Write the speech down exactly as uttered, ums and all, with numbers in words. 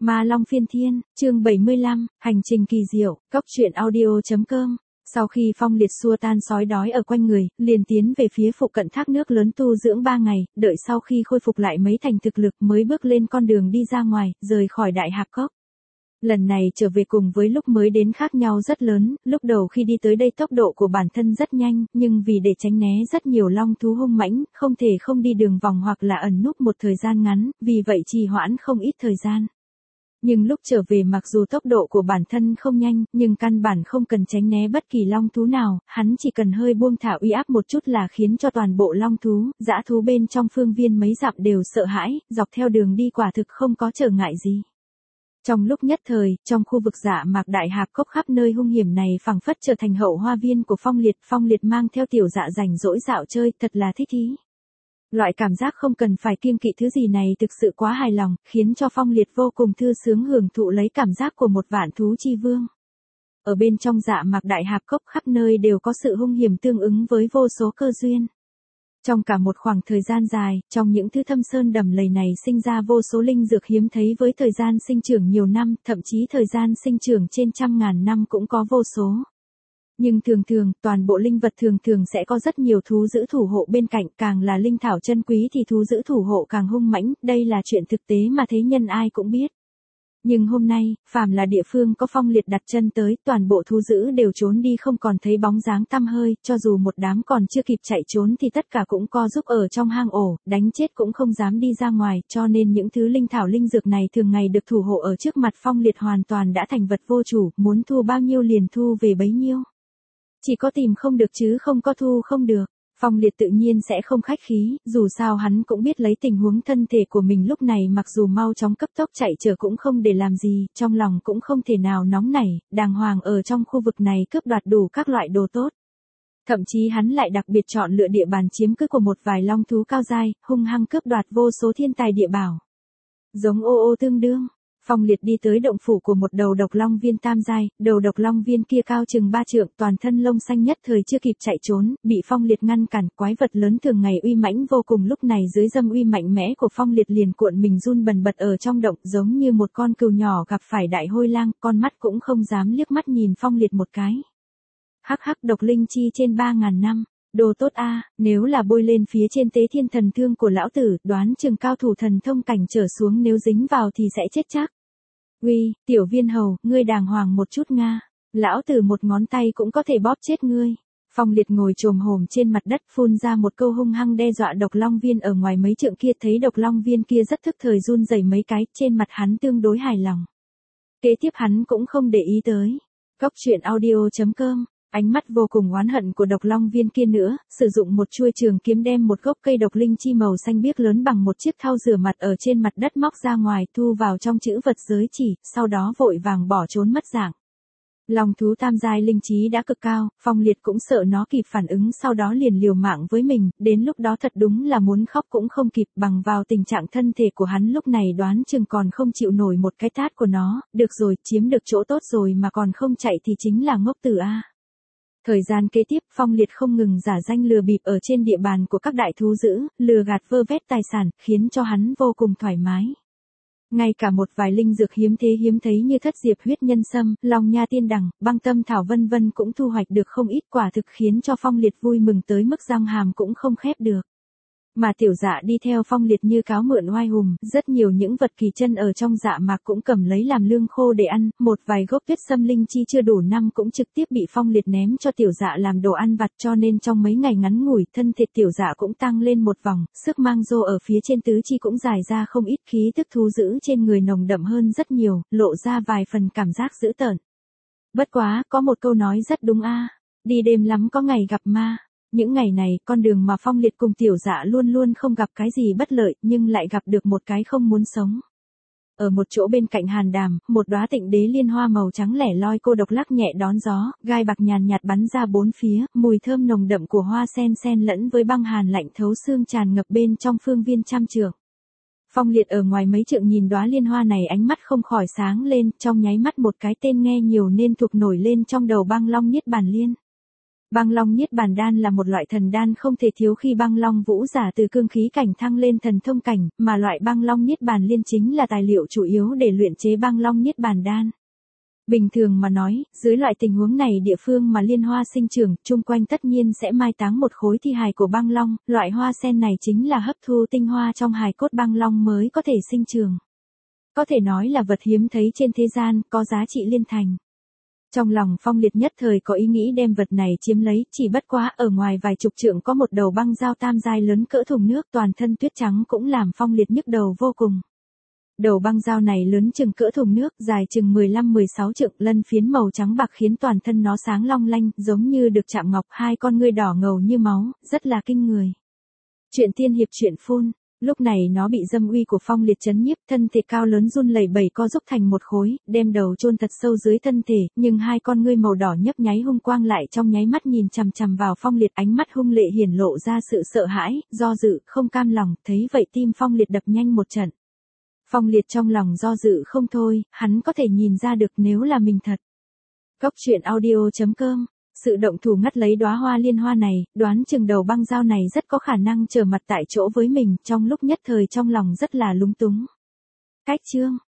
Ma Long Phiên Thiên, chương bảy mươi lăm, hành trình kỳ diệu, cốc truyện audio chấm com. Sau khi Phong Liệt xua tan sói đói ở quanh người, liền tiến về phía phụ cận thác nước lớn tu dưỡng ba ngày, đợi sau khi khôi phục lại mấy thành thực lực mới bước lên con đường đi ra ngoài, rời khỏi Đại Hạp Cốc. Lần này trở về cùng với lúc mới đến khác nhau rất lớn, lúc đầu khi đi tới đây tốc độ của bản thân rất nhanh, nhưng vì để tránh né rất nhiều long thú hung mãnh, không thể không đi đường vòng hoặc là ẩn núp một thời gian ngắn, vì vậy trì hoãn không ít thời gian. Nhưng lúc trở về mặc dù tốc độ của bản thân không nhanh, nhưng căn bản không cần tránh né bất kỳ long thú nào, hắn chỉ cần hơi buông thả uy áp một chút là khiến cho toàn bộ long thú, dã thú bên trong phương viên mấy dặm đều sợ hãi, dọc theo đường đi quả thực không có trở ngại gì. Trong lúc nhất thời, trong khu vực Dạ Mạc Đại Hạp Cốc khắp nơi hung hiểm này phảng phất trở thành hậu hoa viên của Phong Liệt, Phong Liệt mang theo tiểu dạ rảnh rỗi dạo chơi, thật là thích thú. Loại cảm giác không cần phải kiêng kỵ thứ gì này thực sự quá hài lòng, khiến cho Phong Liệt vô cùng thư sướng hưởng thụ lấy cảm giác của một vạn thú chi vương. Ở bên trong Dạ Mạc Đại Hạp Cốc khắp nơi đều có sự hung hiểm tương ứng với vô số cơ duyên. Trong cả một khoảng thời gian dài, trong những thứ thâm sơn đầm lầy này sinh ra vô số linh dược hiếm thấy với thời gian sinh trưởng nhiều năm, thậm chí thời gian sinh trưởng trên trăm ngàn năm cũng có vô số. Nhưng thường thường, toàn bộ linh vật thường thường sẽ có rất nhiều thú giữ thủ hộ bên cạnh, càng là linh thảo chân quý thì thú giữ thủ hộ càng hung mãnh, đây là chuyện thực tế mà thế nhân ai cũng biết. Nhưng hôm nay, phàm là địa phương có Phong Liệt đặt chân tới, toàn bộ thú dữ đều trốn đi không còn thấy bóng dáng tăm hơi, cho dù một đám còn chưa kịp chạy trốn thì tất cả cũng co giúp ở trong hang ổ, đánh chết cũng không dám đi ra ngoài, cho nên những thứ linh thảo linh dược này thường ngày được thủ hộ ở trước mặt Phong Liệt hoàn toàn đã thành vật vô chủ, muốn thu bao nhiêu liền thu về bấy nhiêu. Chỉ có tìm không được chứ không có thu không được. Phong Liệt tự nhiên sẽ không khách khí, dù sao hắn cũng biết lấy tình huống thân thể của mình lúc này mặc dù mau chóng cấp tốc chạy trở cũng không để làm gì, trong lòng cũng không thể nào nóng nảy, đàng hoàng ở trong khu vực này cướp đoạt đủ các loại đồ tốt. Thậm chí hắn lại đặc biệt chọn lựa địa bàn chiếm cứ của một vài long thú cao giai, hung hăng cướp đoạt vô số thiên tài địa bảo. Giống ô ô tương đương. Phong Liệt đi tới động phủ của một đầu độc long viên tam giai, đầu độc long viên kia cao chừng ba trượng, toàn thân lông xanh nhất thời chưa kịp chạy trốn, bị Phong Liệt ngăn cản, quái vật lớn thường ngày uy mãnh vô cùng lúc này dưới dâm uy mạnh mẽ của Phong Liệt liền cuộn mình run bần bật ở trong động, giống như một con cừu nhỏ gặp phải đại hôi lang, con mắt cũng không dám liếc mắt nhìn Phong Liệt một cái. Hắc hắc, độc linh chi trên ba ngàn năm. Đồ tốt a, à, nếu là bôi lên phía trên tế thiên thần thương của lão tử, đoán chừng cao thủ thần thông cảnh trở xuống nếu dính vào thì sẽ chết chắc. Uy, tiểu viên hầu, ngươi đàng hoàng một chút nga, lão tử một ngón tay cũng có thể bóp chết ngươi. Phong Liệt ngồi chồm hổm trên mặt đất phun ra một câu hung hăng đe dọa độc long viên ở ngoài mấy trượng kia, thấy độc long viên kia rất thức thời run rẩy mấy cái, trên mặt hắn tương đối hài lòng. Kế tiếp hắn cũng không để ý tới. Cốc truyện audio chấm com. Ánh mắt vô cùng oán hận của độc long viên kia nữa, sử dụng một chuôi trường kiếm đem một gốc cây độc linh chi màu xanh biếc lớn bằng một chiếc thau rửa mặt ở trên mặt đất móc ra ngoài thu vào trong chữ vật giới chỉ, sau đó vội vàng bỏ trốn mất dạng. Long thú tam giai linh trí đã cực cao, Phong Liệt cũng sợ nó kịp phản ứng sau đó liền liều mạng với mình, đến lúc đó thật đúng là muốn khóc cũng không kịp, bằng vào tình trạng thân thể của hắn lúc này đoán chừng còn không chịu nổi một cái tát của nó, được rồi, chiếm được chỗ tốt rồi mà còn không chạy thì chính là ngốc tử a. Thời gian kế tiếp, Phong Liệt không ngừng giả danh lừa bịp ở trên địa bàn của các đại thú dữ, lừa gạt vơ vét tài sản, khiến cho hắn vô cùng thoải mái. Ngay cả một vài linh dược hiếm thế hiếm thấy như thất diệp huyết nhân sâm, long nha tiên đằng, băng tâm thảo vân vân cũng thu hoạch được không ít, quả thực khiến cho Phong Liệt vui mừng tới mức răng hàm cũng không khép được. Mà tiểu dạ đi theo Phong Liệt như cáo mượn oai hùng, rất nhiều những vật kỳ chân ở trong dạ mạc cũng cầm lấy làm lương khô để ăn, một vài gốc tuyết sâm linh chi chưa đủ năm cũng trực tiếp bị Phong Liệt ném cho tiểu dạ làm đồ ăn vặt, cho nên trong mấy ngày ngắn ngủi thân thể tiểu dạ cũng tăng lên một vòng, sức mang rô ở phía trên tứ chi cũng dài ra không ít, khí tức thú dữ trên người nồng đậm hơn rất nhiều, lộ ra vài phần cảm giác dữ tợn. Bất quá, có một câu nói rất đúng a, đi đêm lắm có ngày gặp ma. Những ngày này, con đường mà Phong Liệt cùng tiểu dạ luôn luôn không gặp cái gì bất lợi, nhưng lại gặp được một cái không muốn sống. Ở một chỗ bên cạnh hàn đàm, một đóa tịnh đế liên hoa màu trắng lẻ loi cô độc lắc nhẹ đón gió, gai bạc nhàn nhạt bắn ra bốn phía, mùi thơm nồng đậm của hoa sen sen lẫn với băng hàn lạnh thấu xương tràn ngập bên trong phương viên trăm trượng. Phong Liệt ở ngoài mấy trượng nhìn đóa liên hoa này ánh mắt không khỏi sáng lên, trong nháy mắt một cái tên nghe nhiều nên thuộc nổi lên trong đầu, Băng Long Niết Bàn Liên. Băng Long Niết Bàn Đan là một loại thần đan không thể thiếu khi Băng Long Vũ giả từ cương khí cảnh thăng lên thần thông cảnh, mà loại Băng Long Niết Bàn Liên chính là tài liệu chủ yếu để luyện chế Băng Long Niết Bàn Đan. Bình thường mà nói, dưới loại tình huống này địa phương mà liên hoa sinh trưởng, chung quanh tất nhiên sẽ mai táng một khối thi hài của băng long, loại hoa sen này chính là hấp thu tinh hoa trong hài cốt băng long mới có thể sinh trưởng. Có thể nói là vật hiếm thấy trên thế gian, có giá trị liên thành. Trong lòng Phong Liệt nhất thời có ý nghĩ đem vật này chiếm lấy, chỉ bất quá ở ngoài vài chục trượng có một đầu băng dao tam giai lớn cỡ thùng nước, toàn thân tuyết trắng cũng làm Phong Liệt nhức đầu vô cùng. Đầu băng dao này lớn chừng cỡ thùng nước, dài chừng mười lăm mười sáu trượng, lân phiến màu trắng bạc khiến toàn thân nó sáng long lanh, giống như được chạm ngọc, hai con ngươi đỏ ngầu như máu, rất là kinh người. Chuyện tiên hiệp truyện phun, lúc này nó bị dâm uy của Phong Liệt chấn nhiếp, thân thể cao lớn run lẩy bẩy co rúm thành một khối, đem đầu chôn thật sâu dưới thân thể, nhưng hai con ngươi màu đỏ nhấp nháy hung quang lại trong nháy mắt nhìn chằm chằm vào Phong Liệt, ánh mắt hung lệ hiển lộ ra sự sợ hãi, do dự, không cam lòng, thấy vậy tim Phong Liệt đập nhanh một trận. Phong Liệt trong lòng do dự không thôi, hắn có thể nhìn ra được nếu là mình thật. Cốc truyện audio chấm com, sự động thủ ngắt lấy đóa hoa liên hoa này, đoán chừng đầu băng dao này rất có khả năng trở mặt tại chỗ với mình, trong lúc nhất thời trong lòng rất là lúng túng. Cách chương